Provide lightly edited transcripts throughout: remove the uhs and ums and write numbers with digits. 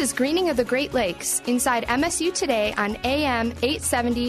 is Greening of the Great Lakes inside MSU Today on AM 870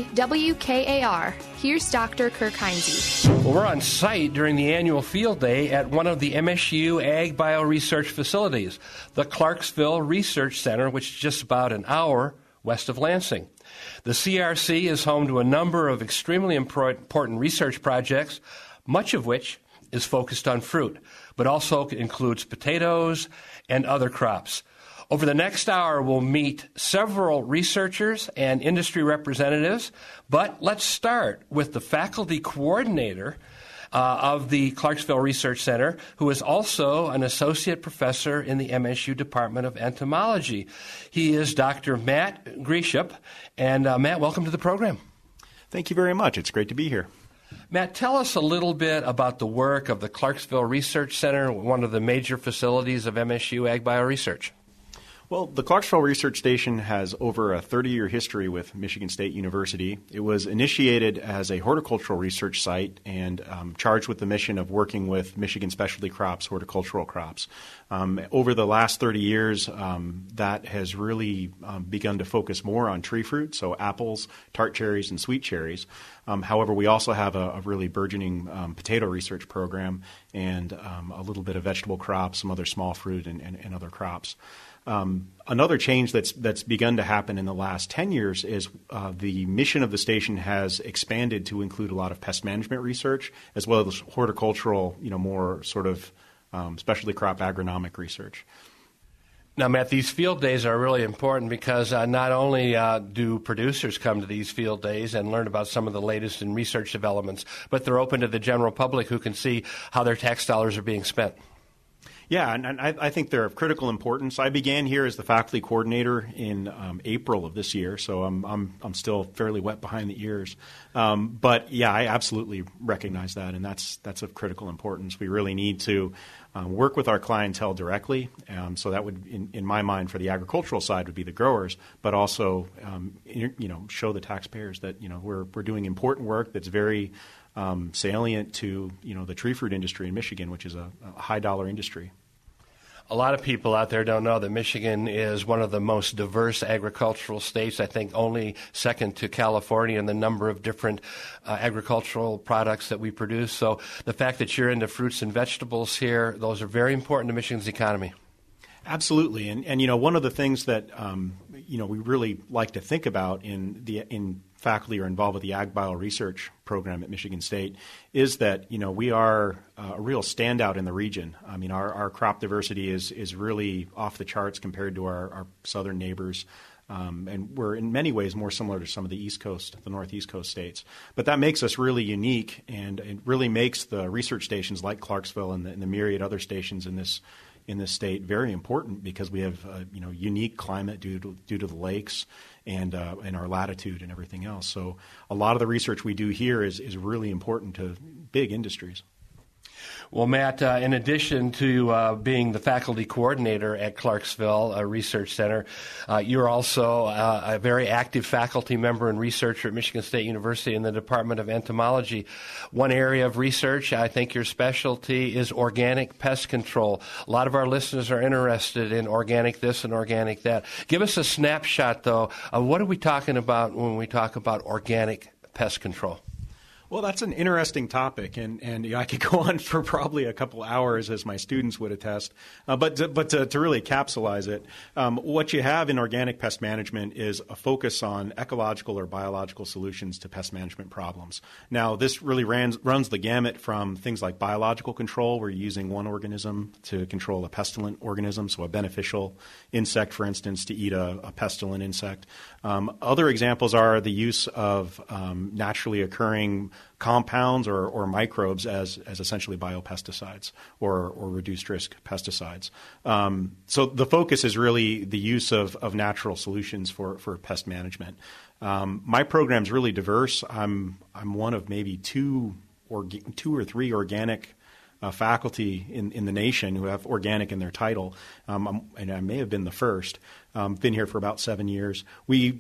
WKAR. Here's Dr. Kirk Heinze. Well, we're on site during the annual field day at one of the MSU Ag Bio Research facilities, the Clarksville Research Center, which is just about an hour west of Lansing. The CRC is home to a number of extremely important research projects, much of which is focused on fruit, but also includes potatoes and other crops. Over the next hour, we'll meet several researchers and industry representatives, but let's start with the faculty coordinator of the Clarksville Research Center, who is also an associate professor in the MSU Department of Entomology. He is Dr. Matt Grisham. And Matt, welcome to the program. Thank you very much. It's great to be here. Matt, tell us a little bit about the work of the Clarksville Research Center, one of the major facilities of MSU Ag Bio Research. Well, the Clarksville Research Station has over a 30-year history with Michigan State University. It was initiated as a horticultural research site and charged with the mission of working with Michigan specialty crops, horticultural crops. Over the last 30 years, that has really begun to focus more on tree fruit, so apples, tart cherries, and sweet cherries. However, we also have a really burgeoning potato research program and a little bit of vegetable crops, some other small fruit, and other crops. Another change that's begun to happen in the last 10 years is the mission of the station has expanded to include a lot of pest management research as well as horticultural, more sort of specialty crop agronomic research. Now, Matt, these field days are really important because not only do producers come to these field days and learn about some of the latest in research developments, but they're open to the general public who can see how their tax dollars are being spent. Yeah, and I think they're of critical importance. I began here as the faculty coordinator in April of this year, so I'm still fairly wet behind the ears. But yeah, I absolutely recognize that, and that's of critical importance. We really need to work with our clientele directly. So that would, in my mind, for the agricultural side, would be the growers, but also show the taxpayers that we're doing important work that's very salient to the tree fruit industry in Michigan, which is a high dollar industry. A lot of people out there don't know that Michigan is one of the most diverse agricultural states, I think only second to California in the number of different agricultural products that we produce. So the fact that you're into fruits and vegetables here, those are very important to Michigan's economy. Absolutely. And one of the things that we really like to think about in faculty are involved with the Ag Bio Research program at Michigan State is that we are a real standout in the region. I mean, our crop diversity is really off the charts compared to our southern neighbors. And we're in many ways more similar to some of the Northeast Coast states. But that makes us really unique, and it really makes the research stations like Clarksville and the myriad other stations in this state very important because we have unique climate due to the lakes and our latitude and everything else. So a lot of the research we do here is really important to big industries. Well, Matt, in addition to being the faculty coordinator at Clarksville Research Center, you're also a very active faculty member and researcher at Michigan State University in the Department of Entomology. One area of research, I think your specialty, is organic pest control. A lot of our listeners are interested in organic this and organic that. Give us a snapshot, though, of what are we talking about when we talk about organic pest control? Well, that's an interesting topic, and I could go on for probably a couple hours, as my students would attest. But to really capsulize it, what you have in organic pest management is a focus on ecological or biological solutions to pest management problems. Now, this really runs the gamut from things like biological control, where you're using one organism to control a pestilent organism, so a beneficial insect, for instance, to eat a pestilent insect. Other examples are the use of naturally occurring compounds or microbes as essentially biopesticides or reduced risk pesticides. So the focus is really the use of natural solutions for pest management. My program is really diverse. I'm one of maybe two or three organic faculty in the nation who have organic in their title, and I may have been the first. Been here for about 7 years.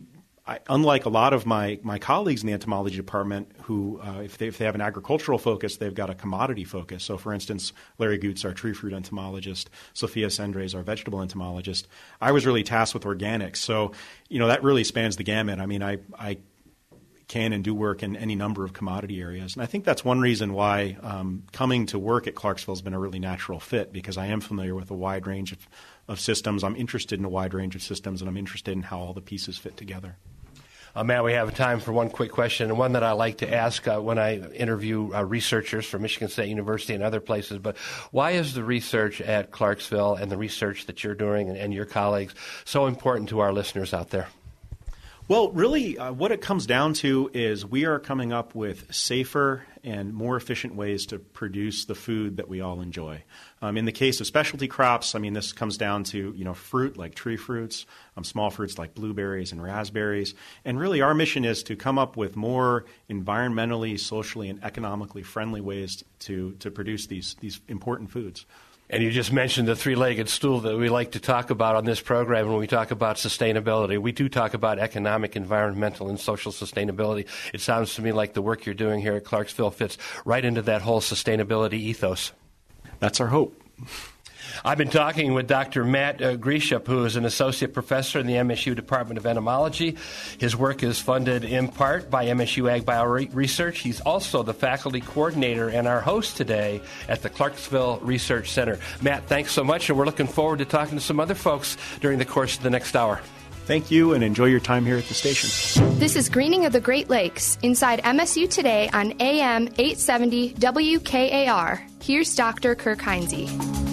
unlike a lot of my colleagues in the entomology department who, if they have an agricultural focus, they've got a commodity focus. So, for instance, Larry Goots, our tree fruit entomologist, Sophia Sendres, our vegetable entomologist. I was really tasked with organics. So, that really spans the gamut. I mean, I can and do work in any number of commodity areas. And I think that's one reason why coming to work at Clarksville has been a really natural fit, because I am familiar with a wide range of systems. I'm interested in a wide range of systems, and I'm interested in how all the pieces fit together. Matt, we have time for one quick question, and one that I like to ask when I interview researchers from Michigan State University and other places. But why is the research at Clarksville and the research that you're doing and your colleagues so important to our listeners out there? Well, really, what it comes down to is we are coming up with safer and more efficient ways to produce the food that we all enjoy. In the case of specialty crops, I mean, this comes down to, fruit like tree fruits, small fruits like blueberries and raspberries. And really, our mission is to come up with more environmentally, socially, and economically friendly ways to produce these important foods. And you just mentioned the three-legged stool that we like to talk about on this program when we talk about sustainability. We do talk about economic, environmental, and social sustainability. It sounds to me like the work you're doing here at Clarksville fits right into that whole sustainability ethos. That's our hope. I've been talking with Dr. Matt Grieschep, who is an associate professor in the MSU Department of Entomology. His work is funded in part by MSU Ag Bio Research. He's also the faculty coordinator and our host today at the Clarksville Research Center. Matt, thanks so much, and we're looking forward to talking to some other folks during the course of the next hour. Thank you, and enjoy your time here at the station. This is Greening of the Great Lakes inside MSU Today on AM 870 WKAR. Here's Dr. Kirk Heinze.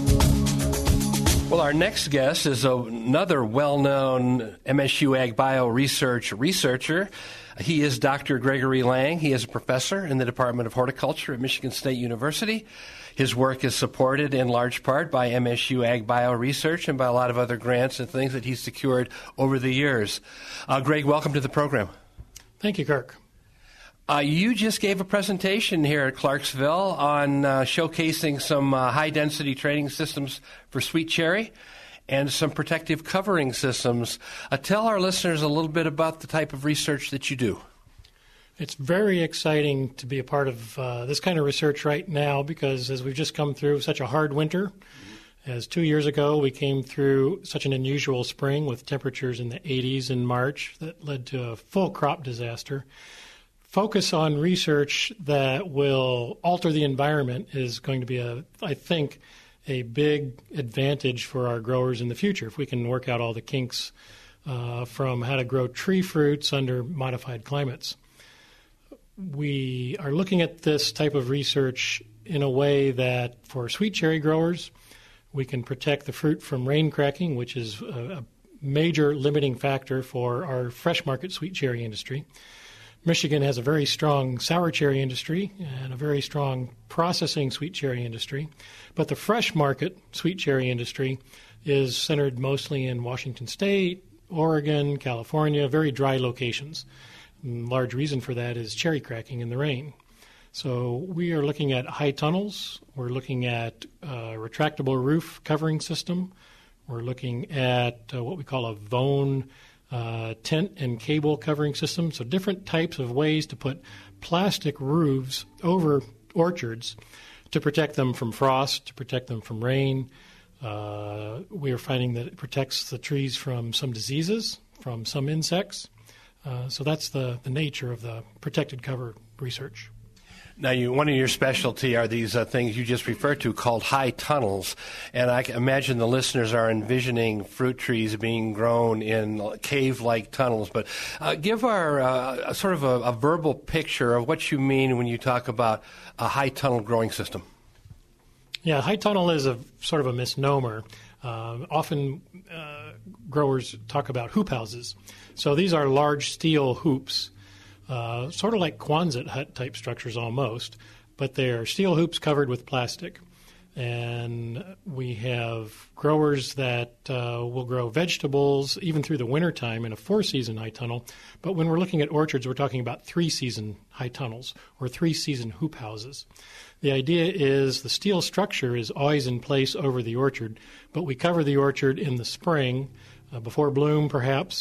Well, our next guest is another well-known MSU Ag Bio Research researcher. He is Dr. Gregory Lang. He is a professor in the Department of Horticulture at Michigan State University. His work is supported in large part by MSU Ag Bio Research and by a lot of other grants and things that he's secured over the years. Greg, welcome to the program. Thank you, Kirk. You just gave a presentation here at Clarksville on showcasing some high-density training systems for sweet cherry and some protective covering systems. Tell our listeners a little bit about the type of research that you do. It's very exciting to be a part of this kind of research right now because as we've just come through such a hard winter, as 2 years ago we came through such an unusual spring with temperatures in the 80s in March that led to a full crop disaster. Focus on research that will alter the environment is going to be, I think, a big advantage for our growers in the future if we can work out all the kinks from how to grow tree fruits under modified climates. We are looking at this type of research in a way that for sweet cherry growers, we can protect the fruit from rain cracking, which is a major limiting factor for our fresh market sweet cherry industry. Michigan has a very strong sour cherry industry and a very strong processing sweet cherry industry, but the fresh market sweet cherry industry is centered mostly in Washington State, Oregon, California, very dry locations. And large reason for that is cherry cracking in the rain. So we are looking at high tunnels. We're looking at a retractable roof covering system. We're looking at what we call a Vone tent and cable covering system. So different types of ways to put plastic roofs over orchards to protect them from frost, to protect them from rain. We are finding that it protects the trees from some diseases, from some insects. So that's the nature of the protected cover research. Now, one of your specialty are these things you just referred to called high tunnels. And I can imagine the listeners are envisioning fruit trees being grown in cave-like tunnels. But give our sort of a verbal picture of what you mean when you talk about a high tunnel growing system. Yeah, high tunnel is a sort of a misnomer. Often growers talk about hoop houses. So these are large steel hoops. Sort of like Quonset hut type structures almost, but they're steel hoops covered with plastic. And we have growers that will grow vegetables even through the wintertime in a 4-season high tunnel. But when we're looking at orchards, we're talking about 3-season high tunnels or 3-season hoop houses. The idea is the steel structure is always in place over the orchard, but we cover the orchard in the spring, before bloom perhaps,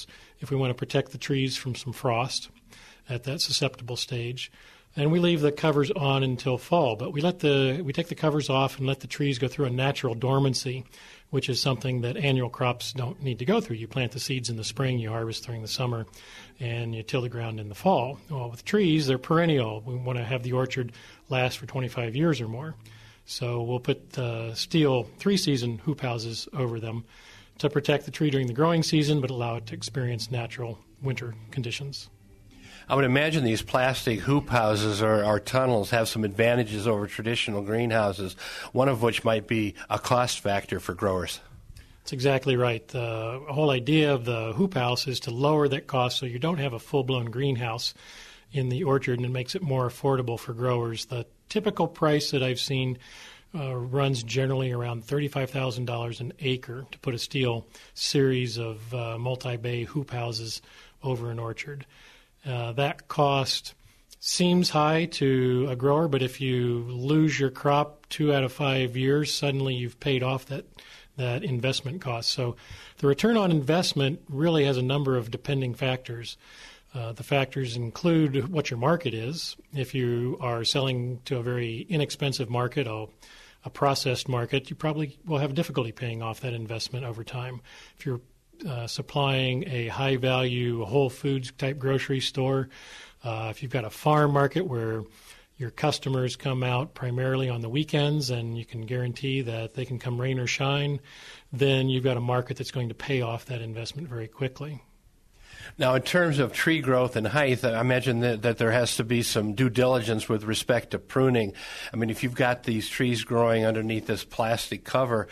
if we want to protect the trees from some frost at that susceptible stage. And we leave the covers on until fall, but we take the covers off and let the trees go through a natural dormancy, which is something that annual crops don't need to go through. You plant the seeds in the spring, you harvest during the summer, and you till the ground in the fall. Well, with trees, they're perennial. We want to have the orchard last for 25 years or more. So we'll put steel 3-season hoop houses over them to protect the tree during the growing season, but allow it to experience natural winter conditions. I would imagine these plastic hoop houses or tunnels have some advantages over traditional greenhouses, one of which might be a cost factor for growers. That's exactly right. The whole idea of the hoop house is to lower that cost so you don't have a full-blown greenhouse in the orchard, and it makes it more affordable for growers. The typical price that I've seen runs generally around $35,000 an acre to put a steel series of multi-bay hoop houses over an orchard. That cost seems high to a grower, but if you lose your crop 2 out of 5 years, suddenly you've paid off that investment cost. So the return on investment really has a number of depending factors. The factors include what your market is. If you are selling to a very inexpensive market, a processed market, you probably will have difficulty paying off that investment over time. If you're supplying a high-value Whole Foods-type grocery store, if you've got a farm market where your customers come out primarily on the weekends and you can guarantee that they can come rain or shine, then you've got a market that's going to pay off that investment very quickly. Now, in terms of tree growth and height, I imagine that there has to be some due diligence with respect to pruning. I mean, if you've got these trees growing underneath this plastic cover,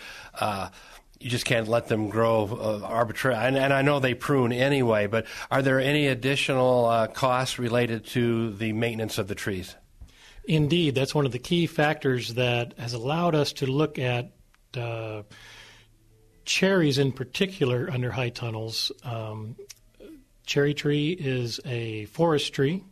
you just can't let them grow arbitrarily. And I know they prune anyway, but are there any additional costs related to the maintenance of the trees? Indeed. That's one of the key factors that has allowed us to look at cherries in particular under high tunnels. Cherry tree is a forest tree.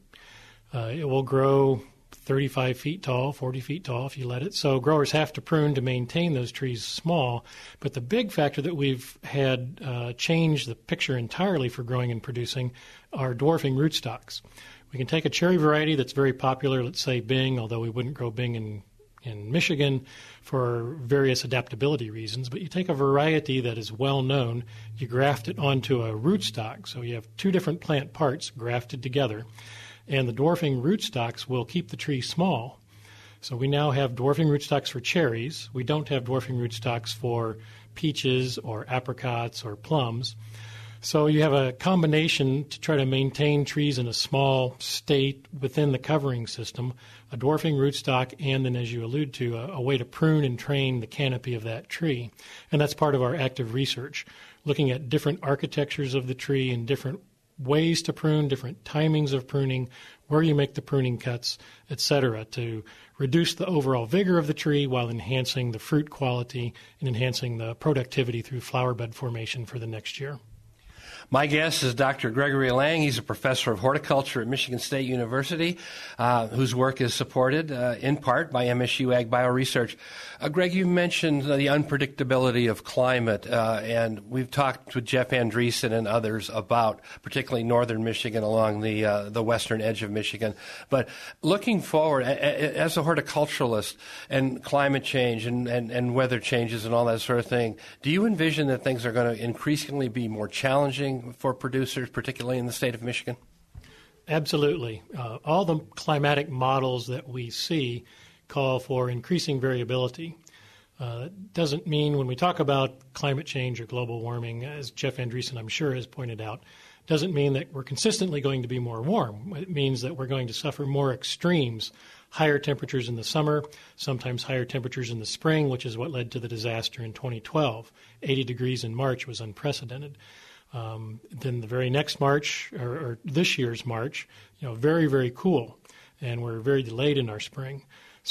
It will grow 35 feet tall, 40 feet tall if you let it. So growers have to prune to maintain those trees small. But the big factor that we've had change the picture entirely for growing and producing are dwarfing rootstocks. We can take a cherry variety that's very popular, let's say Bing, although we wouldn't grow Bing in Michigan for various adaptability reasons, but you take a variety that is well known, you graft it onto a rootstock, so you have two different plant parts grafted together, and the dwarfing rootstocks will keep the tree small. So we now have dwarfing rootstocks for cherries. We don't have dwarfing rootstocks for peaches or apricots or plums. So you have a combination to try to maintain trees in a small state within the covering system, a dwarfing rootstock, and then, as you allude to, a way to prune and train the canopy of that tree. And that's part of our active research, looking at different architectures of the tree and different ways to prune, different timings of pruning, where you make the pruning cuts, etc., to reduce the overall vigor of the tree while enhancing the fruit quality and enhancing the productivity through flower bud formation for the next year. My guest is Dr. Gregory Lang. He's a professor of horticulture at Michigan State University, whose work is supported in part by MSU Ag Bioresearch. Greg, you mentioned the unpredictability of climate, and we've talked with Jeff Andreessen and others about particularly northern Michigan along the western edge of Michigan. But looking forward, as a horticulturalist and climate change and weather changes and all that sort of thing, do you envision that things are going to increasingly be more challenging for producers, particularly in the state of Michigan? Absolutely. All the climatic models that we see call for increasing variability. It doesn't mean when we talk about climate change or global warming, as Jeff Andreessen, I'm sure, has pointed out, doesn't mean that we're consistently going to be more warm. It means that we're going to suffer more extremes, higher temperatures in the summer, sometimes higher temperatures in the spring, which is what led to the disaster in 2012. 80 degrees in March was unprecedented. Then the very next March, or this year's March, very, very cool, and we're very delayed in our spring.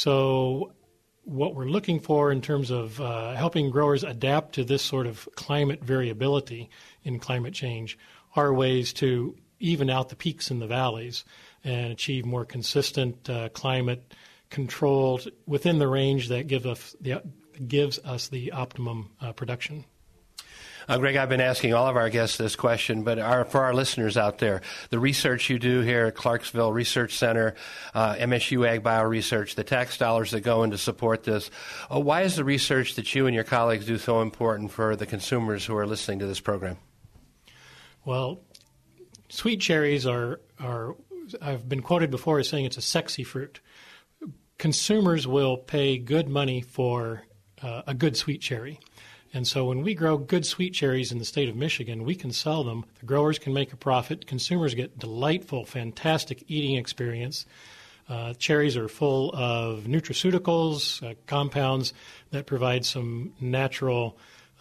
So what we're looking for in terms of helping growers adapt to this sort of climate variability in climate change are ways to even out the peaks and the valleys and achieve more consistent climate controlled within the range that gives us the optimum production. Greg, I've been asking all of our guests this question, but for our listeners out there, the research you do here at Clarksville Research Center, MSU Ag Bio Research, the tax dollars that go in to support this, why is the research that you and your colleagues do so important for the consumers who are listening to this program? Well, sweet cherries are I've been quoted before as saying it's a sexy fruit. Consumers will pay good money for a good sweet cherry. And so when we grow good sweet cherries in the state of Michigan, we can sell them. The growers can make a profit. Consumers get delightful, fantastic eating experience. Cherries are full of nutraceuticals, compounds that provide some natural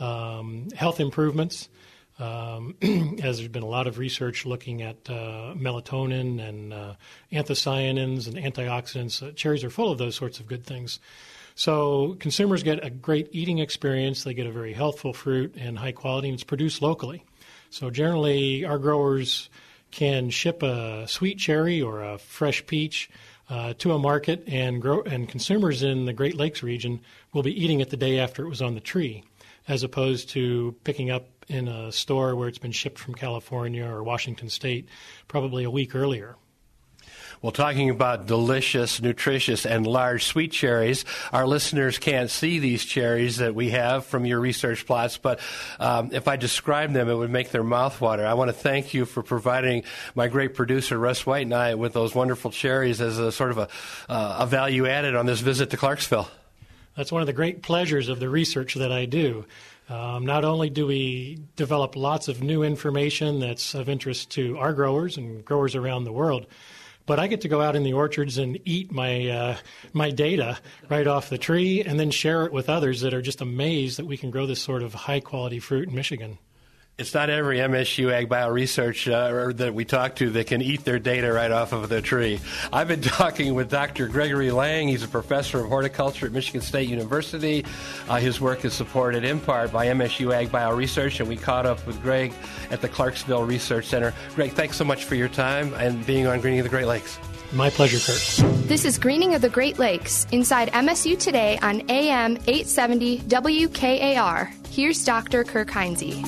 health improvements. As there's been a lot of research looking at melatonin and anthocyanins and antioxidants. Cherries are full of those sorts of good things. So consumers get a great eating experience. They get a very healthful fruit and high quality, and it's produced locally. So generally, our growers can ship a sweet cherry or a fresh peach to a market, and consumers in the Great Lakes region will be eating it the day after it was on the tree, as opposed to picking up in a store where it's been shipped from California or Washington State probably a week earlier. Well, talking about delicious, nutritious, and large sweet cherries, our listeners can't see these cherries that we have from your research plots, but if I described them, it would make their mouth water. I want to thank you for providing my great producer, Russ White, and I with those wonderful cherries as a sort of a value added on this visit to Clarksville. That's one of the great pleasures of the research that I do. Not only do we develop lots of new information that's of interest to our growers and growers around the world, but I get to go out in the orchards and eat my data right off the tree and then share it with others that are just amazed that we can grow this sort of high-quality fruit in Michigan. It's not every MSU Ag Bio Research that we talk to that can eat their data right off of the tree. I've been talking with Dr. Gregory Lang. He's a professor of horticulture at Michigan State University. His work is supported in part by MSU Ag Bio Research, and we caught up with Greg at the Clarksville Research Center. Greg, thanks so much for your time and being on Greening of the Great Lakes. My pleasure, Kurt. This is Greening of the Great Lakes inside MSU Today on AM 870 WKAR. Here's Dr. Kirk Heinze.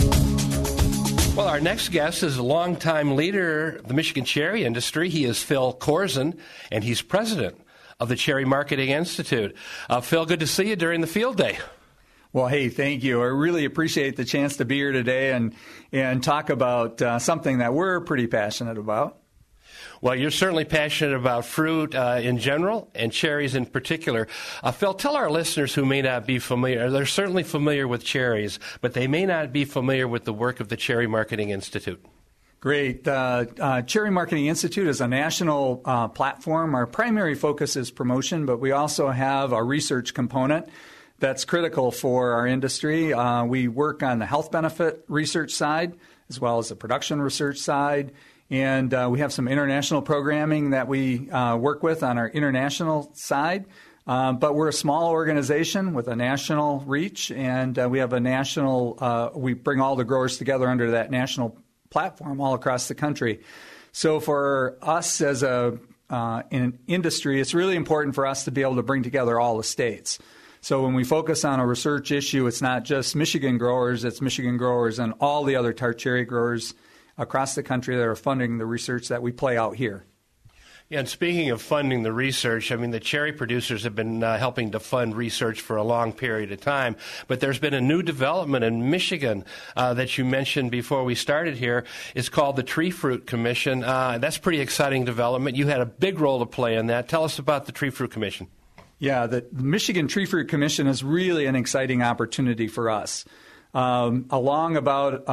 Well, our next guest is a longtime leader of the Michigan cherry industry. He is Phil Korzen, and he's president of the Cherry Marketing Institute. Phil, good to see you during the field day. Well, hey, thank you. I really appreciate the chance to be here today and talk about something that we're pretty passionate about. Well, you're certainly passionate about fruit in general and cherries in particular. Phil, tell our listeners who may not be familiar, they're certainly familiar with cherries, but they may not be familiar with the work of the Cherry Marketing Institute. Great. Cherry Marketing Institute is a national platform. Our primary focus is promotion, but we also have a research component that's critical for our industry. We work on the health benefit research side as well as the production research side. And we have some international programming that we work with on our international side. But we're a small organization with a national reach, and we have a national we bring all the growers together under that national platform all across the country. So for us as in an industry, it's really important for us to be able to bring together all the states. So when we focus on a research issue, it's not just Michigan growers, it's Michigan growers and all the other tart cherry growers across the country that are funding the research that we play out here. Yeah, and speaking of funding the research, I mean, the cherry producers have been helping to fund research for a long period of time, but there's been a new development in Michigan that you mentioned before we started here. It's called the Tree Fruit Commission. That's a pretty exciting development. You had a big role to play in that. Tell us about the Tree Fruit Commission. Yeah, the Michigan Tree Fruit Commission is really an exciting opportunity for us. Along about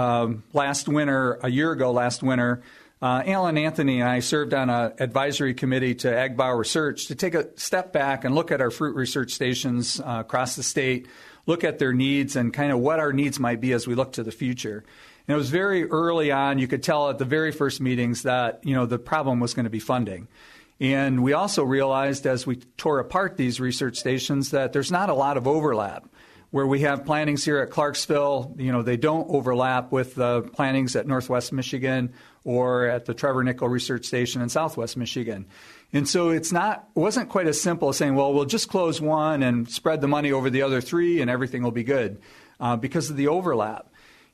a year ago last winter, Alan Anthony and I served on an advisory committee to Ag Bio Research to take a step back and look at our fruit research stations across the state, look at their needs and kind of what our needs might be as we look to the future. And it was very early on, you could tell at the very first meetings that, the problem was going to be funding. And we also realized as we tore apart these research stations that there's not a lot of overlap. Where we have plantings here at Clarksville, they don't overlap with the plantings at Northwest Michigan or at the Trevor Nickel Research Station in Southwest Michigan. And so it wasn't quite as simple as saying, well, we'll just close one and spread the money over the other three and everything will be good because of the overlap.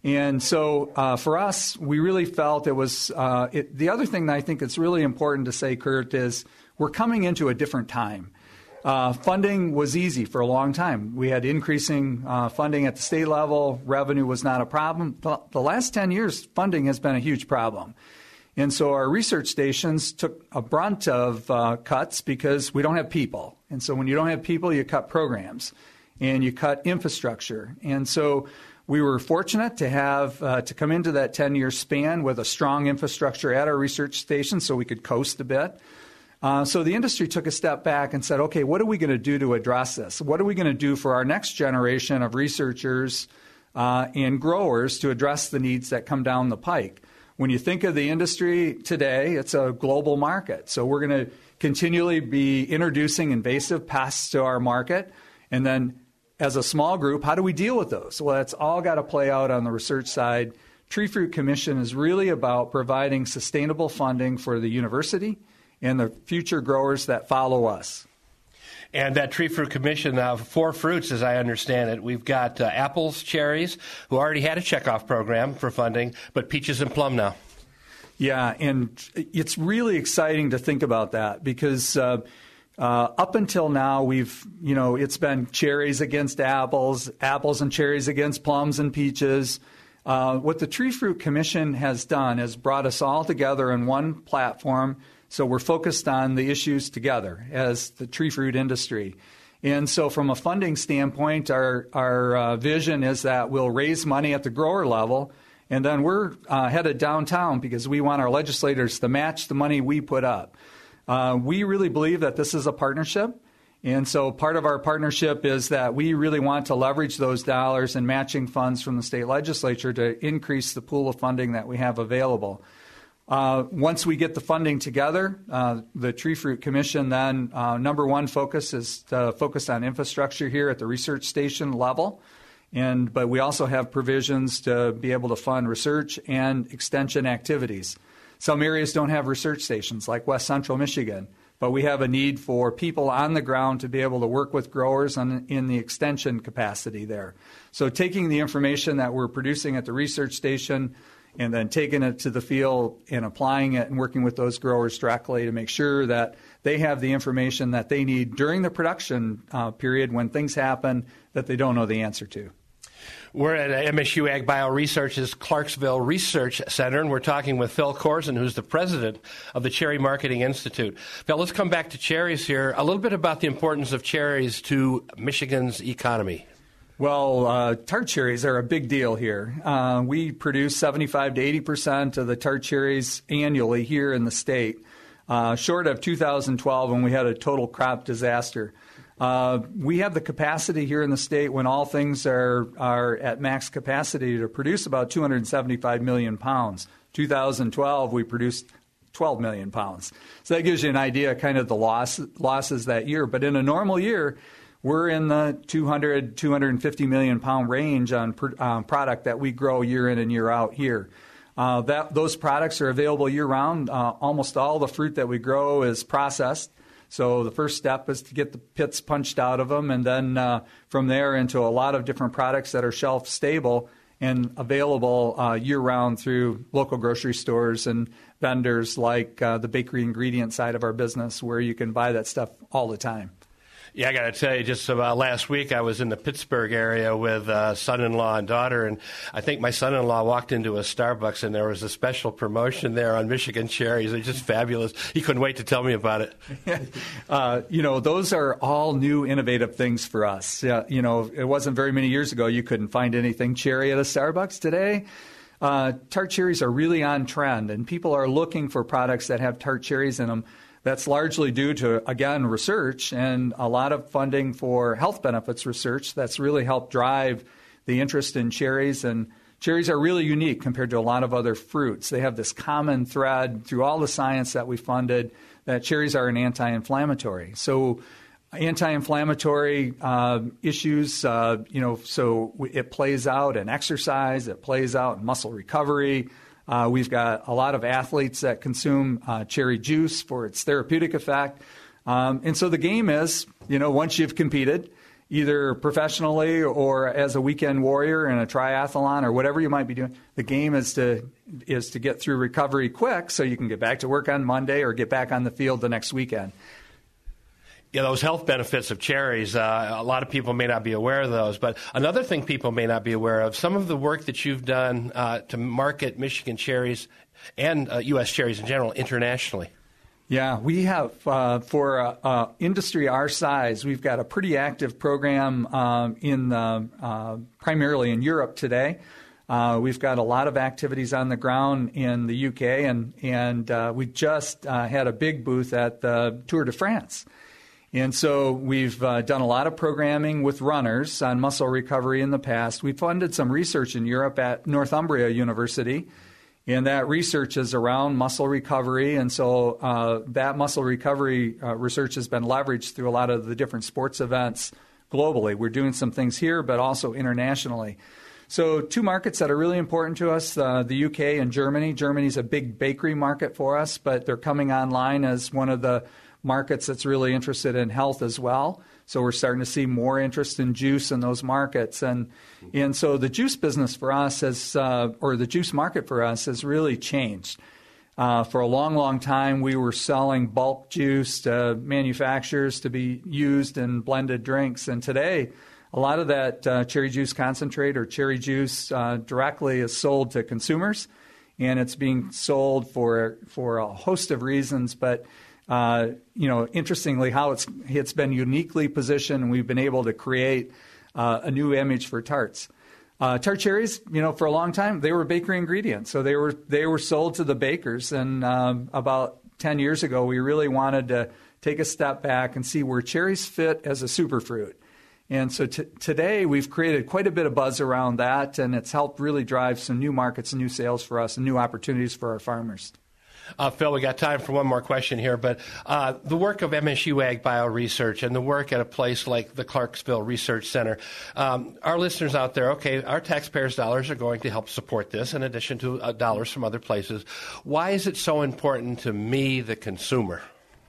And so for us, we really felt it was the other thing that I think it's really important to say, Kurt, is we're coming into a different time. Funding was easy for a long time. We had increasing funding at the state level. Revenue was not a problem. The last 10 years, funding has been a huge problem. And so our research stations took a brunt of cuts because we don't have people. And so when you don't have people, you cut programs and you cut infrastructure. And so we were fortunate to have to come into that 10-year span with a strong infrastructure at our research station so we could coast a bit. So the industry took a step back and said, okay, what are we going to do to address this? What are we going to do for our next generation of researchers and growers to address the needs that come down the pike? When you think of the industry today, it's a global market. So we're going to continually be introducing invasive pests to our market. And then as a small group, how do we deal with those? Well, that's all got to play out on the research side. Tree Fruit Commission is really about providing sustainable funding for the university and the future growers that follow us. And that Tree Fruit Commission, 4 fruits, as I understand it. We've got apples, cherries, who already had a checkoff program for funding, but peaches and plum now. Yeah, and it's really exciting to think about that because up until now, it's been cherries against apples, apples and cherries against plums and peaches. What the Tree Fruit Commission has done is brought us all together in one platform. So we're focused on the issues together as the tree fruit industry. And so from a funding standpoint, our vision is that we'll raise money at the grower level, and then we're headed downtown because we want our legislators to match the money we put up. We really believe that this is a partnership. And so part of our partnership is that we really want to leverage those dollars and matching funds from the state legislature to increase the pool of funding that we have available. Once we get the funding together, the Tree Fruit Commission then number one focus is to focus on infrastructure here at the research station level. But we also have provisions to be able to fund research and extension activities. Some areas don't have research stations, like West Central Michigan, but we have a need for people on the ground to be able to work with growers in the extension capacity there. So taking the information that we're producing at the research station and then taking it to the field and applying it and working with those growers directly to make sure that they have the information that they need during the production period when things happen that they don't know the answer to. We're at MSU Ag Bio Research's Clarksville Research Center, and we're talking with Phil Korzen, who's the president of the Cherry Marketing Institute. Phil, let's come back to cherries here. A little bit about the importance of cherries to Michigan's economy. Well, tart cherries are a big deal here. We produce 75 to 80% of the tart cherries annually here in the state, short of 2012 when we had a total crop disaster. We have the capacity here in the state when all things are at max capacity to produce about 275 million pounds. 2012, we produced 12 million pounds. So that gives you an idea kind of the losses that year. But in a normal year, we're in the 200, 250 million pound range on product that we grow year in and year out here. Those products are available year round. Almost all the fruit that we grow is processed. So the first step is to get the pits punched out of them, and then from there into a lot of different products that are shelf stable and available year-round through local grocery stores and vendors like the bakery ingredient side of our business where you can buy that stuff all the time. Yeah, I got to tell you, just about last week I was in the Pittsburgh area with son-in-law and daughter, and I think my son-in-law walked into a Starbucks and there was a special promotion there on Michigan cherries. They're just fabulous. He couldn't wait to tell me about it. Those are all new innovative things for us. It wasn't very many years ago you couldn't find anything cherry at a Starbucks. Today, tart cherries are really on trend, and people are looking for products that have tart cherries in them. That's largely due to, again, research and a lot of funding for health benefits research that's really helped drive the interest in cherries. And cherries are really unique compared to a lot of other fruits. They have this common thread through all the science that we funded that cherries are an anti-inflammatory. So anti-inflammatory issues, so it plays out in exercise, it plays out in muscle recovery. We've got a lot of athletes that consume cherry juice for its therapeutic effect. And so the game is, once you've competed either professionally or as a weekend warrior in a triathlon or whatever you might be doing. The game is to get through recovery quick so you can get back to work on Monday or get back on the field the next weekend. Yeah, those health benefits of cherries, a lot of people may not be aware of those. But another thing people may not be aware of, some of the work that you've done to market Michigan cherries and U.S. cherries in general internationally. Yeah, we have, for industry our size, we've got a pretty active program primarily in Europe today. We've got a lot of activities on the ground in the UK, and we just had a big booth at the Tour de France. And so we've done a lot of programming with runners on muscle recovery in the past. We funded some research in Europe at Northumbria University, and that research is around muscle recovery. And so that muscle recovery research has been leveraged through a lot of the different sports events globally. We're doing some things here, but also internationally. So two markets that are really important to us, the UK and Germany. Germany's a big bakery market for us, but they're coming online as one of the markets that's really interested in health as well. So we're starting to see more interest in juice in those markets. And so the juice business for us or the juice market for us has really changed. For a long, long time, we were selling bulk juice to manufacturers to be used in blended drinks. And today, a lot of that cherry juice concentrate or cherry juice directly is sold to consumers. And it's being sold for a host of reasons. But interestingly, how it's been uniquely positioned, and we've been able to create a new image for tarts. Tart cherries, for a long time, they were bakery ingredients, so they were sold to the bakers. And about 10 years ago, we really wanted to take a step back and see where cherries fit as a superfruit. And so today, we've created quite a bit of buzz around that, and it's helped really drive some new markets and new sales for us and new opportunities for our farmers. Phil, we got time for one more question here, but the work of MSU Ag Bio Research and the work at a place like the Clarksville Research Center, our listeners out there, okay, our taxpayers' dollars are going to help support this in addition to dollars from other places. Why is it so important to me, the consumer?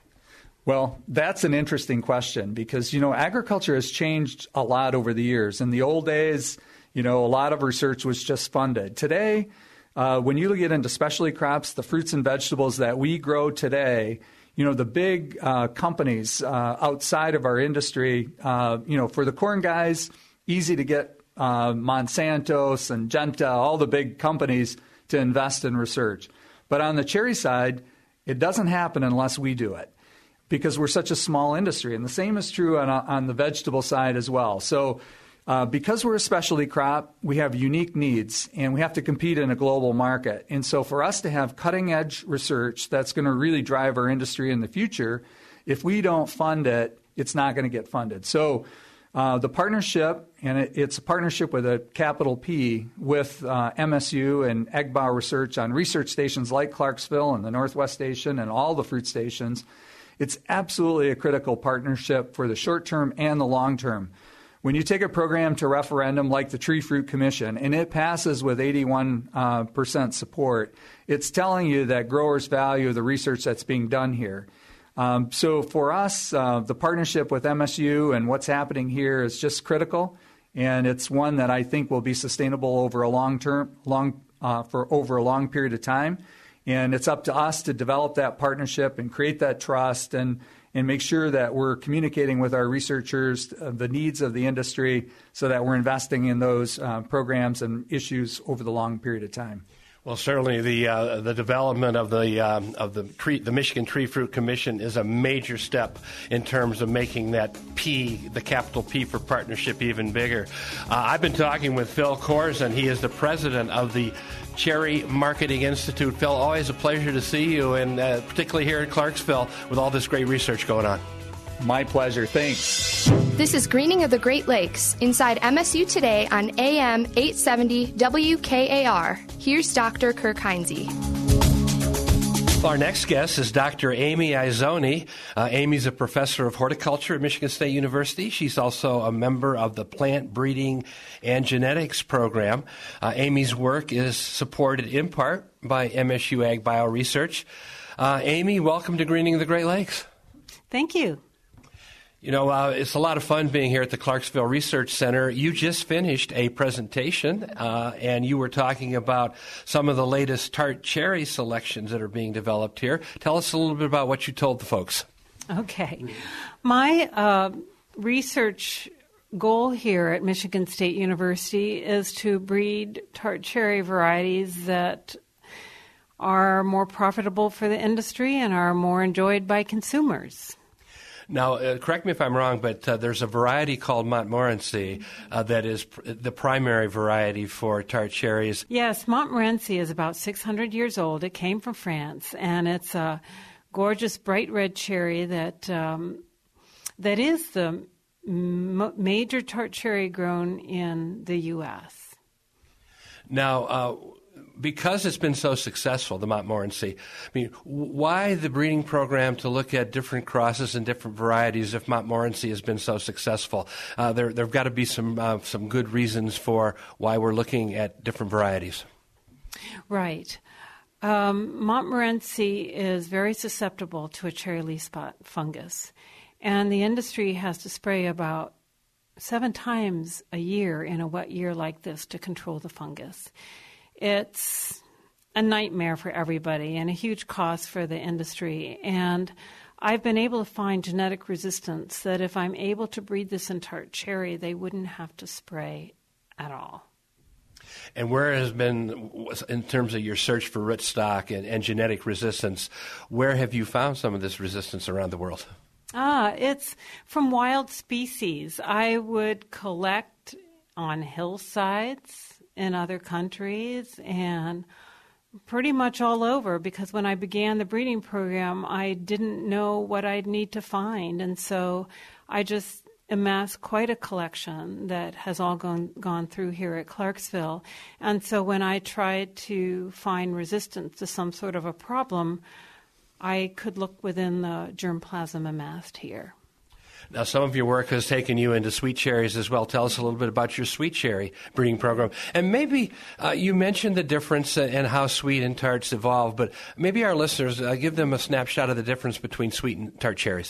Well, that's an interesting question because, agriculture has changed a lot over the years. In the old days, a lot of research was just funded. Today, when you get into specialty crops, the fruits and vegetables that we grow today, the big companies outside of our industry, for the corn guys, easy to get Monsanto, Syngenta, all the big companies to invest in research. But on the cherry side, it doesn't happen unless we do it because we're such a small industry. And the same is true on the vegetable side as well. So because we're a specialty crop, we have unique needs, and we have to compete in a global market. And so for us to have cutting-edge research that's going to really drive our industry in the future, if we don't fund it, it's not going to get funded. So the partnership, and it's a partnership with a capital P, with MSU and Ag Bio Research on research stations like Clarksville and the Northwest Station and all the fruit stations. It's absolutely a critical partnership for the short term and the long term. When you take a program to referendum like the Tree Fruit Commission and it passes with 81% support, it's telling you that growers value the research that's being done here. So for us, the partnership with MSU and what's happening here is just critical, and it's one that I think will be sustainable over a long period of time. And it's up to us to develop that partnership and create that trust and make sure that we're communicating with our researchers the needs of the industry so that we're investing in those programs and issues over the long period of time. Well, certainly the development of the Michigan Tree Fruit Commission is a major step in terms of making that P, the capital P for partnership, even bigger. I've been talking with Phil Korzen. He is the president of the Cherry Marketing Institute. Phil, always a pleasure to see you, and particularly here in Clarksville with all this great research going on. My pleasure. Thanks. This is Greening of the Great Lakes inside MSU Today on AM 870 WKAR. Here's Dr. Kirk Heinze. Our next guest is Dr. Amy Izzoni. Amy's a professor of horticulture at Michigan State University. She's also a member of the Plant Breeding and Genetics program. Amy's work is supported in part by MSU Ag Bio Research. Amy, welcome to Greening of the Great Lakes. Thank you. You know, it's a lot of fun being here at the Clarksville Research Center. You just finished a presentation, and you were talking about some of the latest tart cherry selections that are being developed here. Tell us a little bit about what you told the folks. Okay. My research goal here at Michigan State University is to breed tart cherry varieties that are more profitable for the industry and are more enjoyed by consumers. Now, correct me if I'm wrong, but there's a variety called Montmorency that is the primary variety for tart cherries. Yes, Montmorency is about 600 years old. It came from France, and it's a gorgeous bright red cherry that is the major tart cherry grown in the U.S. Now, because it's been so successful, the Montmorency, I mean, why the breeding program to look at different crosses and different varieties if Montmorency has been so successful? There've got to be some good reasons for why we're looking at different varieties. Right. Montmorency is very susceptible to a cherry leaf spot fungus, and the industry has to spray about 7 times a year in a wet year like this to control the fungus. It's a nightmare for everybody and a huge cost for the industry. And I've been able to find genetic resistance that if I'm able to breed this in tart cherry, they wouldn't have to spray at all. And where has been, in terms of your search for rootstock and genetic resistance, where have you found some of this resistance around the world? It's from wild species. I would collect on hillsides in other countries and pretty much all over, because when I began the breeding program, I didn't know what I'd need to find. And so I just amassed quite a collection that has all gone through here at Clarksville. And so when I tried to find resistance to some sort of a problem, I could look within the germplasm amassed here. Now, some of your work has taken you into sweet cherries as well. Tell us a little bit about your sweet cherry breeding program. And maybe you mentioned the difference and how sweet and tarts evolve, but maybe our listeners, give them a snapshot of the difference between sweet and tart cherries.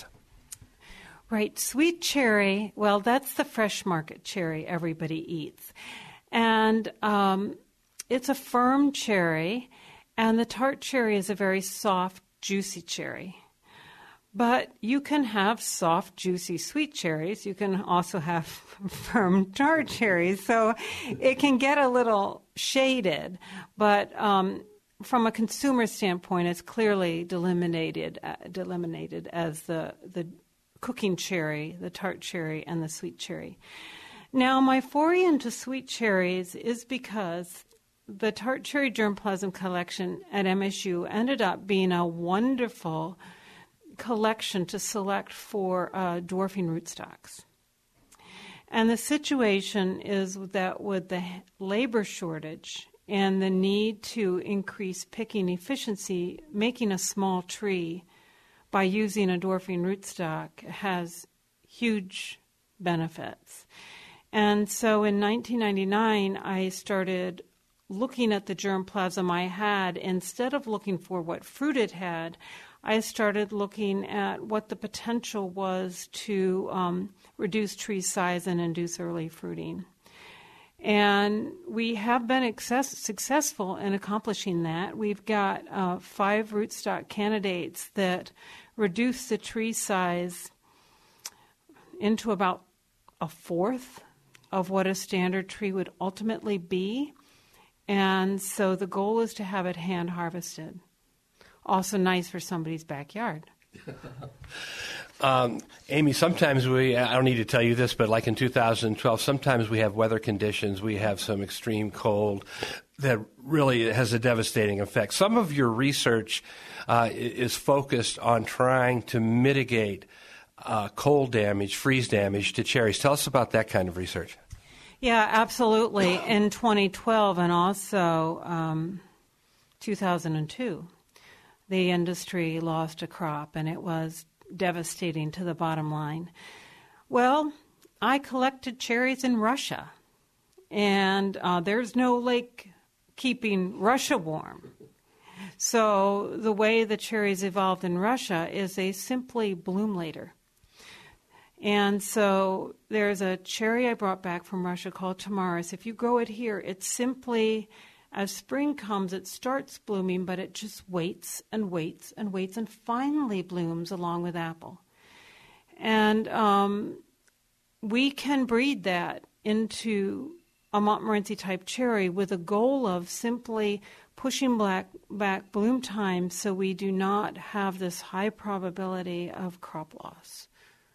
Right. Sweet cherry, well, that's the fresh market cherry everybody eats. And it's a firm cherry, and the tart cherry is a very soft, juicy cherry. But you can have soft, juicy, sweet cherries. You can also have firm tart cherries. So it can get a little shaded. But from a consumer standpoint, it's clearly delimited as the cooking cherry, the tart cherry, and the sweet cherry. Now, my foray into sweet cherries is because the tart cherry germplasm collection at MSU ended up being a wonderful collection to select for dwarfing rootstocks. And the situation is that with the labor shortage and the need to increase picking efficiency, making a small tree by using a dwarfing rootstock has huge benefits. And so in 1999, I started looking at the germplasm I had. Instead of looking for what fruit it had, I started looking at what the potential was to reduce tree size and induce early fruiting. And we have been successful in accomplishing that. We've got 5 rootstock candidates that reduce the tree size into about a fourth of what a standard tree would ultimately be. And so the goal is to have it hand harvested. Also nice for somebody's backyard. Amy, sometimes I don't need to tell you this, but like in 2012, sometimes we have weather conditions, we have some extreme cold that really has a devastating effect. Some of your research is focused on trying to mitigate cold damage, freeze damage to cherries. Tell us about that kind of research. Yeah, absolutely. In 2012 and also 2002, the industry lost a crop, and it was devastating to the bottom line. Well, I collected cherries in Russia, and there's no lake keeping Russia warm. So the way the cherries evolved in Russia is they simply bloom later. And so there's a cherry I brought back from Russia called Tamaris. If you grow it here, it's simply, as spring comes, it starts blooming, but it just waits and waits and waits and finally blooms along with apple. And we can breed that into a Montmorency type cherry with a goal of simply pushing back bloom time so we do not have this high probability of crop loss.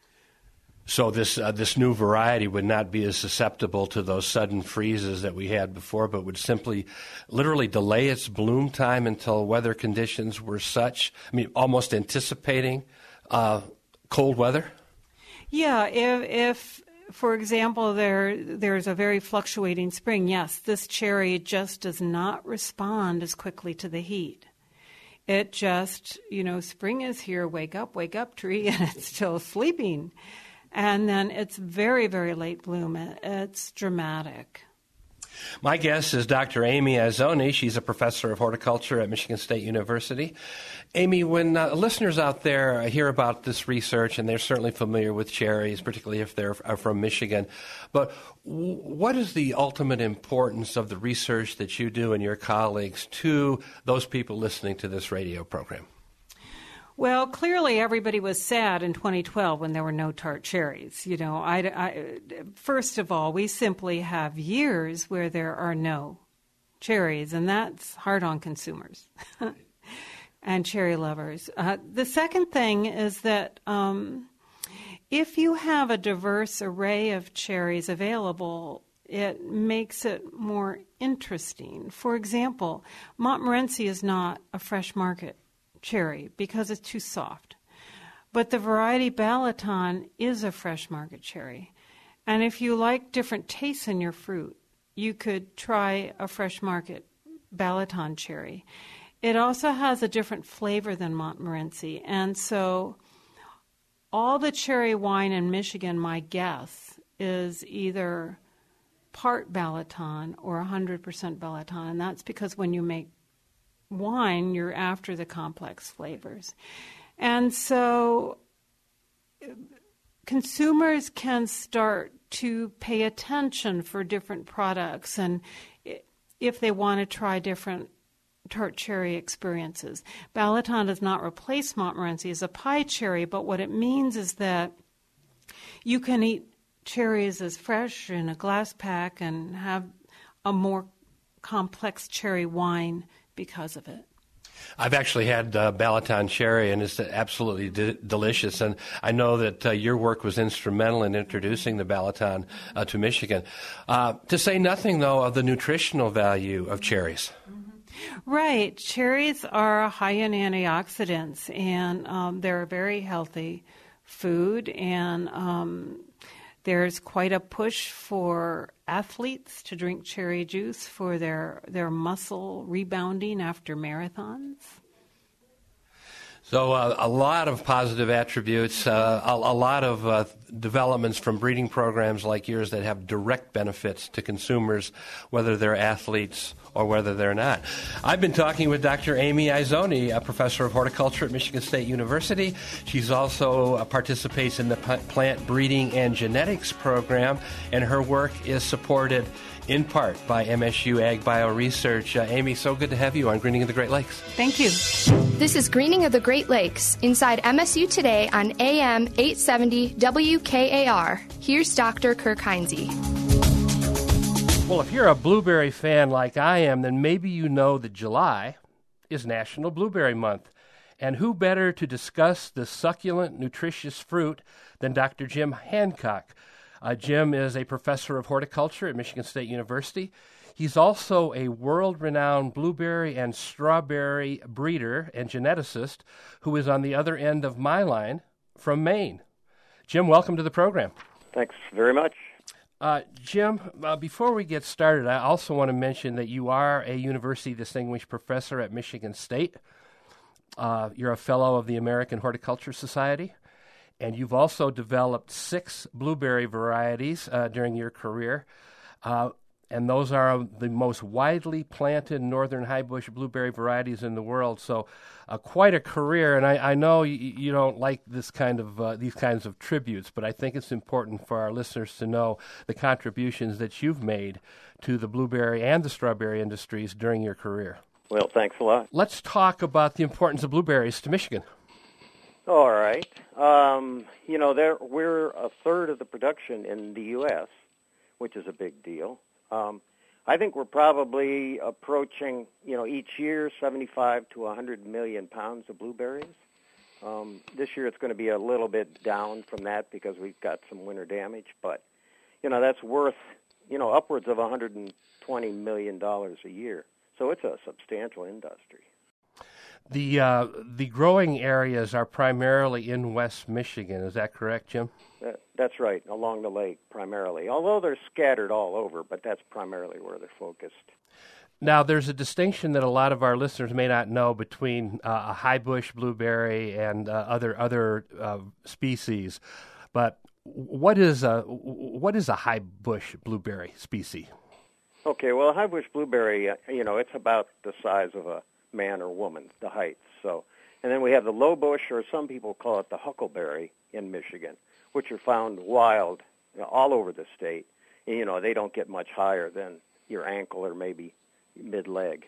So this new variety would not be as susceptible to those sudden freezes that we had before, but would simply literally delay its bloom time until weather conditions were such, almost anticipating cold weather? Yeah, if for example, there's a very fluctuating spring, yes, this cherry just does not respond as quickly to the heat. It just, spring is here, wake up, tree, and it's still sleeping. And then it's very, very late bloom. It's dramatic. My guest is Dr. Amy Iazzoni. She's a professor of horticulture at Michigan State University. Amy, when listeners out there hear about this research, and they're certainly familiar with cherries, particularly if they're from Michigan, but what is the ultimate importance of the research that you do and your colleagues to those people listening to this radio program? Well, clearly everybody was sad in 2012 when there were no tart cherries. First of all, we simply have years where there are no cherries, and that's hard on consumers and cherry lovers. The second thing is that if you have a diverse array of cherries available, it makes it more interesting. For example, Montmorency is not a fresh market cherry because it's too soft. But the variety Balaton is a fresh market cherry. And if you like different tastes in your fruit, you could try a fresh market Balaton cherry. It also has a different flavor than Montmorency. And so all the cherry wine in Michigan, my guess, is either part Balaton or 100% Balaton. And that's because when you make wine, you're after the complex flavors. And so consumers can start to pay attention for different products and if they want to try different tart cherry experiences. Balaton does not replace Montmorency as a pie cherry, but what it means is that you can eat cherries as fresh in a glass pack and have a more complex cherry wine because of it. I've actually had Balaton cherry, and it's absolutely delicious. And I know that your work was instrumental in introducing the Balaton to Michigan. To say nothing, though, of the nutritional value of cherries. Right. Cherries are high in antioxidants, and they're a very healthy food. And there's quite a push for athletes to drink cherry juice for their muscle rebounding after marathons. So a lot of positive attributes, a lot of developments from breeding programs like yours that have direct benefits to consumers, whether they're athletes or whether they're not. I've been talking with Dr. Amy Iazzoni, a professor of horticulture at Michigan State University. She's also participates in the plant breeding and genetics program, and her work is supported in part by MSU Ag Bio Research. Amy, so good to have you on Greening of the Great Lakes. Thank you. This is Greening of the Great Lakes inside MSU Today on AM 870 WKAR. Here's Dr. Kirk Heinze. Well, if you're a blueberry fan like I am, then maybe you know that July is National Blueberry Month. And who better to discuss this succulent, nutritious fruit than Dr. Jim Hancock? Jim is a professor of horticulture at Michigan State University. He's also a world-renowned blueberry and strawberry breeder and geneticist who is on the other end of my line from Maine. Jim, welcome to the program. Thanks very much. Jim, before we get started, I also want to mention that you are a University Distinguished Professor at Michigan State. You're a fellow of the American Horticulture Society, and you've also developed 6 blueberry varieties during your career. and those are the most widely planted northern high bush blueberry varieties in the world. So quite a career, and I know you don't like these kinds of tributes, but I think it's important for our listeners to know the contributions that you've made to the blueberry and the strawberry industries during your career. Well, thanks a lot. Let's talk about the importance of blueberries to Michigan. All right. We're a third of the production in the U.S., which is a big deal. I think we're probably approaching, each year 75 to 100 million pounds of blueberries. This year it's going to be a little bit down from that because we've got some winter damage, but, that's worth, upwards of $120 million a year. So it's a substantial industry. The growing areas are primarily in West Michigan. Is that correct, Jim? That's right, along the lake primarily, although they're scattered all over, but that's primarily where they're focused. Now, there's a distinction that a lot of our listeners may not know between a high bush blueberry and other species. But what is a high bush blueberry species? Okay, well, a high bush blueberry, it's about the size of a man or woman, the height. So, and then we have the low bush, or some people call it the huckleberry in Michigan, which are found wild all over the state. And, they don't get much higher than your ankle or maybe mid-leg.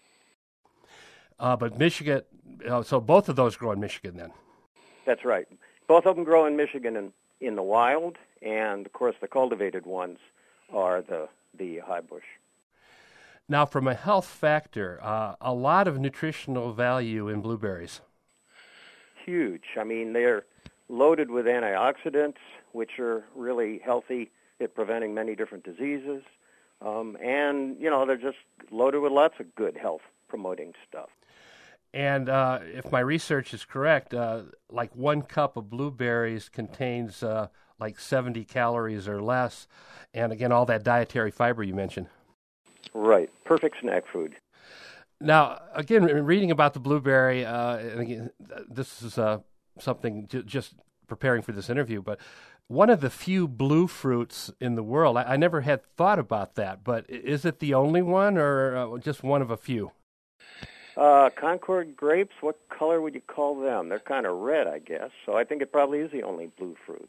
But Michigan, so both of those grow in Michigan then? That's right. Both of them grow in Michigan in the wild, and, of course, the cultivated ones are the high bush. Now, from a health factor, a lot of nutritional value in blueberries. Huge. I mean, they're loaded with antioxidants, which are really healthy at preventing many different diseases. And, they're just loaded with lots of good health-promoting stuff. And if my research is correct, like 1 cup of blueberries contains like 70 calories or less, and again, all that dietary fiber you mentioned. Right. Perfect snack food. Now, again, reading about the blueberry, and again, this is something just preparing for this interview, but one of the few blue fruits in the world. I never had thought about that, but is it the only one or just one of a few? Concord grapes, what color would you call them? They're kind of red, I guess, so I think it probably is the only blue fruit.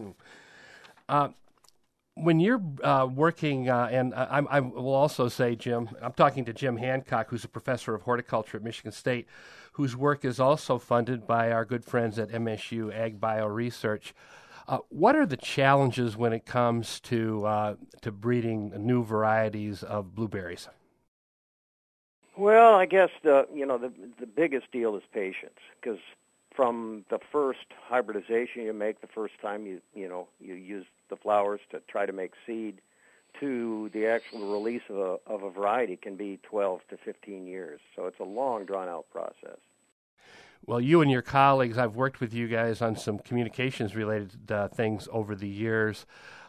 When you're working, and I will also say, Jim, I'm talking to Jim Hancock, who's a professor of horticulture at Michigan State, whose work is also funded by our good friends at MSU Ag Bio Research. What are the challenges when it comes to breeding new varieties of blueberries? Well, I guess the biggest deal is patience, because from the first hybridization you make, the first time you use the flowers to try to make seed, to the actual release of a variety can be 12 to 15 years. So it's a long, drawn-out process. Well, you and your colleagues, I've worked with you guys on some communications-related things over the years,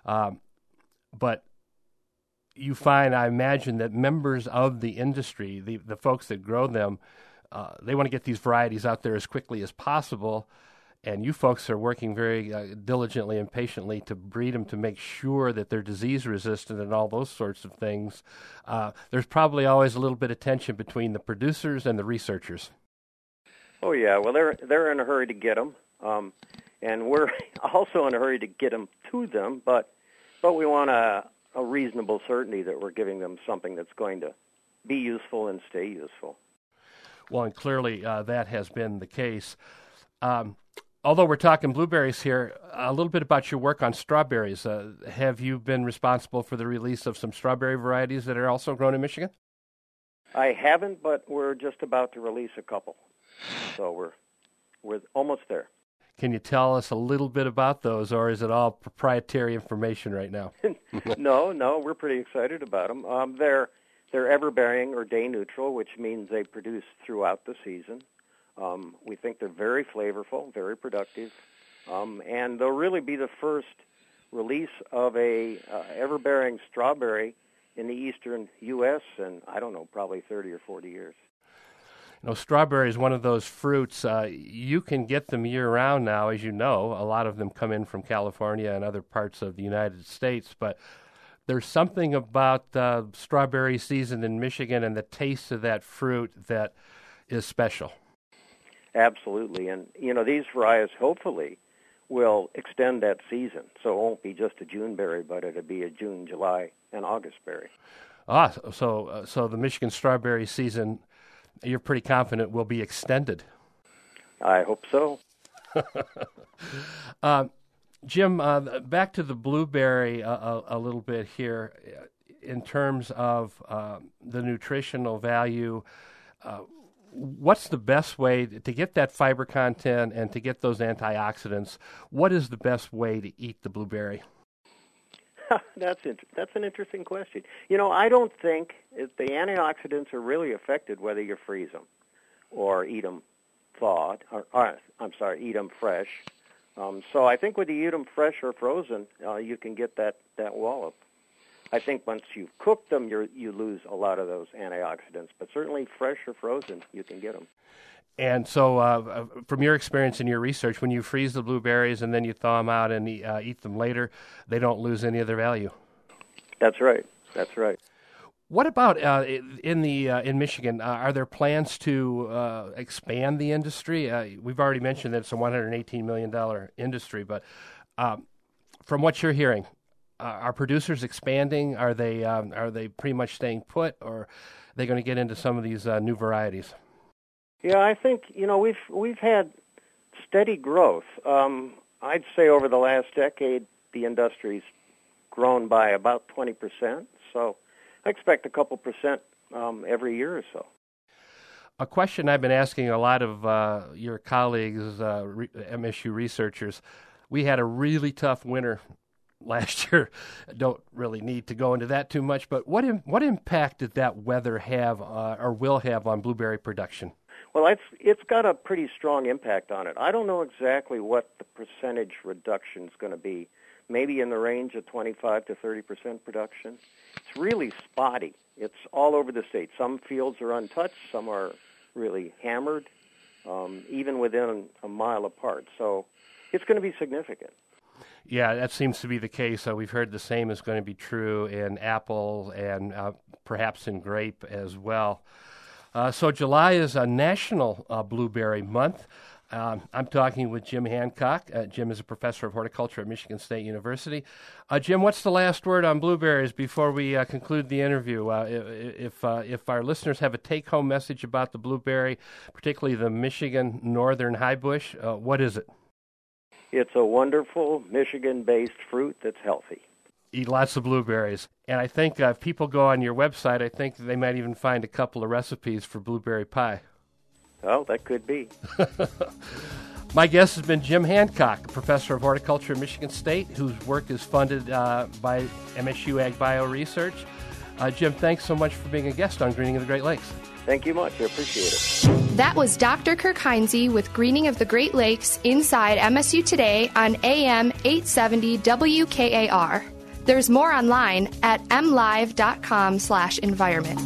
but you find, I imagine, that members of the industry, the folks that grow them, they want to get these varieties out there as quickly as possible, and you folks are working very diligently and patiently to breed them to make sure that they're disease-resistant and all those sorts of things. There's probably always a little bit of tension between the producers and the researchers. Oh, yeah. Well, they're in a hurry to get them, and we're also in a hurry to get them to them, but we want a reasonable certainty that we're giving them something that's going to be useful and stay useful. Well, and clearly that has been the case. Although we're talking blueberries here, a little bit about your work on strawberries. Have you been responsible for the release of some strawberry varieties that are also grown in Michigan? I haven't, but we're just about to release a couple. So we're almost there. Can you tell us a little bit about those, or is it all proprietary information right now? No, we're pretty excited about them. They're everbearing or day neutral, which means they produce throughout the season. We think they're very flavorful, very productive, and they'll really be the first release of a everbearing strawberry in the eastern U.S. in, I don't know, probably 30 or 40 years. Strawberry is one of those fruits. You can get them year-round now, as you know. A lot of them come in from California and other parts of the United States, but there's something about strawberry season in Michigan and the taste of that fruit that is special. Absolutely. And, these varieties hopefully will extend that season. So it won't be just a June berry, but it'll be a June, July, and August berry. So the Michigan strawberry season, you're pretty confident will be extended. I hope so. Jim, back to the blueberry a little bit here in terms of the nutritional value. What's the best way to get that fiber content and to get those antioxidants? What is the best way to eat the blueberry? That's an interesting question. I don't think the antioxidants are really affected whether you freeze them or eat them thawed, eat them fresh. So I think whether you eat them fresh or frozen, you can get that wallop. I think once you've cooked them, you lose a lot of those antioxidants, but certainly fresh or frozen, you can get them. And so from your experience in your research, when you freeze the blueberries and then you thaw them out and eat them later, they don't lose any of their value? That's right. What about in Michigan? Are there plans to expand the industry? We've already mentioned that it's a $118 million industry, but from what you're hearing, are producers expanding? Are they pretty much staying put, or are they going to get into some of these new varieties? Yeah, I think we've had steady growth. I'd say over the last decade, the industry's grown by about 20%. So I expect a couple percent every year or so. A question I've been asking a lot of your colleagues, MSU researchers. We had a really tough winter last year. Don't really need to go into that too much, but what impact did that weather have or will have on blueberry production? Well, it's got a pretty strong impact on it. I don't know exactly what the percentage reduction is going to be. Maybe in the range of 25 to 30% production. It's really spotty. It's all over the state. Some fields are untouched. Some are really hammered, even within a mile apart. So it's going to be significant. Yeah, that seems to be the case. We've heard the same is going to be true in apple and perhaps in grape as well. So July is a National Blueberry Month. I'm talking with Jim Hancock. Jim is a professor of horticulture at Michigan State University. Jim, what's the last word on blueberries before we conclude the interview? If our listeners have a take-home message about the blueberry, particularly the Michigan Northern High Bush, what is it? It's a wonderful Michigan-based fruit that's healthy. Eat lots of blueberries. And I think if people go on your website, I think they might even find a couple of recipes for blueberry pie. Well, that could be. My guest has been Jim Hancock, professor of horticulture at Michigan State, whose work is funded by MSU Ag Bio Research. Jim, thanks so much for being a guest on Greening of the Great Lakes. Thank you much. I appreciate it. That was Dr. Kirk Heinze with Greening of the Great Lakes inside MSU Today on AM 870 WKAR. There's more online at mlive.com/environment.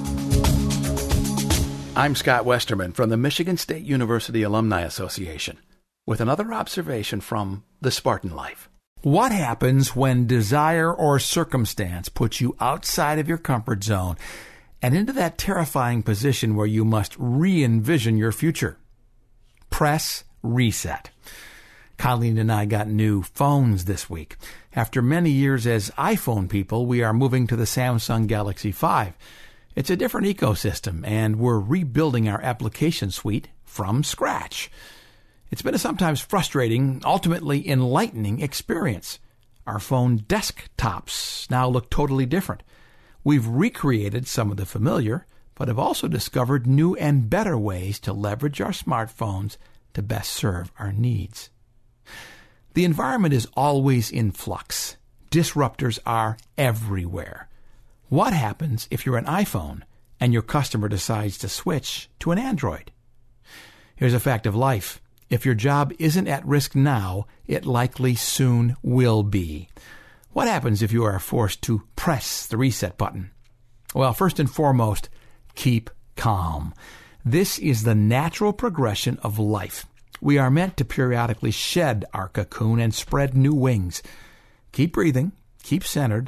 I'm Scott Westerman from the Michigan State University Alumni Association with another observation from the Spartan life. What happens when desire or circumstance puts you outside of your comfort zone and into that terrifying position where you must re-envision your future? Press reset. Colleen and I got new phones this week. After many years as iPhone people, we are moving to the Samsung Galaxy 5. It's a different ecosystem, and we're rebuilding our application suite from scratch. It's been a sometimes frustrating, ultimately enlightening experience. Our phone desktops now look totally different. We've recreated some of the familiar, but have also discovered new and better ways to leverage our smartphones to best serve our needs. The environment is always in flux. Disruptors are everywhere. What happens if you're an iPhone and your customer decides to switch to an Android? Here's a fact of life. If your job isn't at risk now, it likely soon will be. What happens if you are forced to press the reset button? Well, first and foremost, keep calm. This is the natural progression of life. We are meant to periodically shed our cocoon and spread new wings. Keep breathing, keep centered,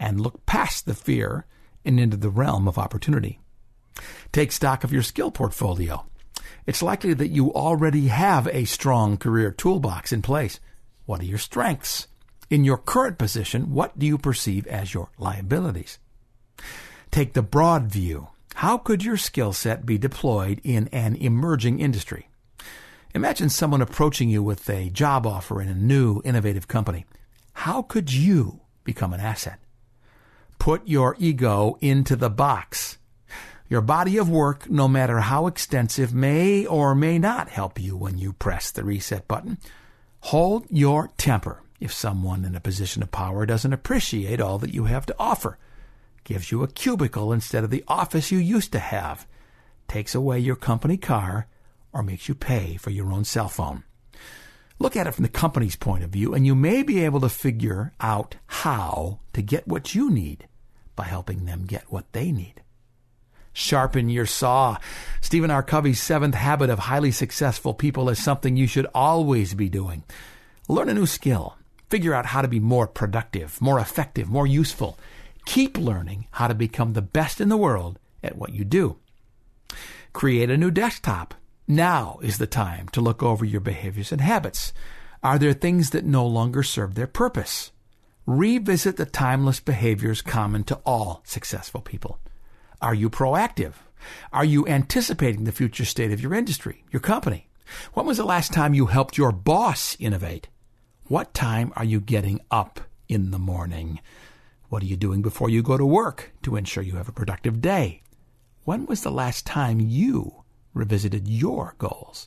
and look past the fear and into the realm of opportunity. Take stock of your skill portfolio. It's likely that you already have a strong career toolbox in place. What are your strengths? In your current position, what do you perceive as your liabilities? Take the broad view. How could your skill set be deployed in an emerging industry? Imagine someone approaching you with a job offer in a new, innovative company. How could you become an asset? Put your ego into the box. Your body of work, no matter how extensive, may or may not help you when you press the reset button. Hold your temper if someone in a position of power doesn't appreciate all that you have to offer, gives you a cubicle instead of the office you used to have, takes away your company car, or makes you pay for your own cell phone. Look at it from the company's point of view, and you may be able to figure out how to get what you need by helping them get what they need. Sharpen your saw. Stephen R. Covey's 7th Habit of Highly Successful People is something you should always be doing. Learn a new skill. Figure out how to be more productive, more effective, more useful. Keep learning how to become the best in the world at what you do. Create a new desktop. Now is the time to look over your behaviors and habits. Are there things that no longer serve their purpose? Revisit the timeless behaviors common to all successful people. Are you proactive? Are you anticipating the future state of your industry, your company? When was the last time you helped your boss innovate? What time are you getting up in the morning? What are you doing before you go to work to ensure you have a productive day? When was the last time you revisited your goals?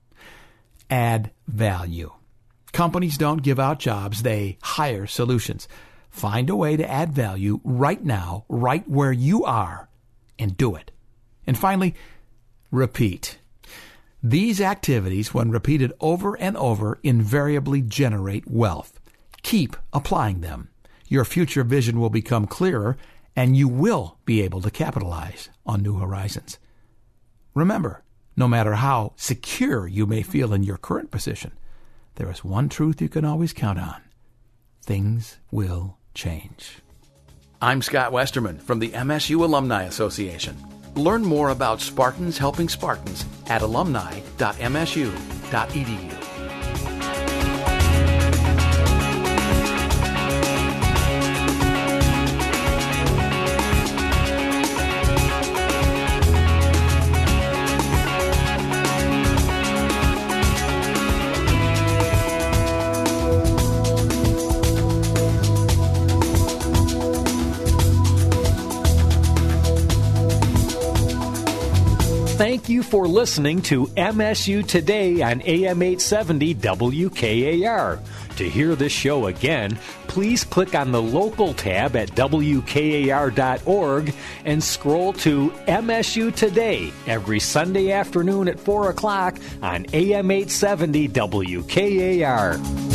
Add value. Companies don't give out jobs, they hire solutions. Find a way to add value right now, right where you are, and do it. And finally, repeat. These activities, when repeated over and over, invariably generate wealth. Keep applying them. Your future vision will become clearer, and you will be able to capitalize on new horizons. Remember, no matter how secure you may feel in your current position, there is one truth you can always count on. Things will change. I'm Scott Westerman from the MSU Alumni Association. Learn more about Spartans helping Spartans at alumni.msu.edu. Thank you for listening to MSU Today on AM 870 WKAR. To hear this show again, please click on the local tab at WKAR.org and scroll to MSU Today every Sunday afternoon at 4 o'clock on AM 870 WKAR.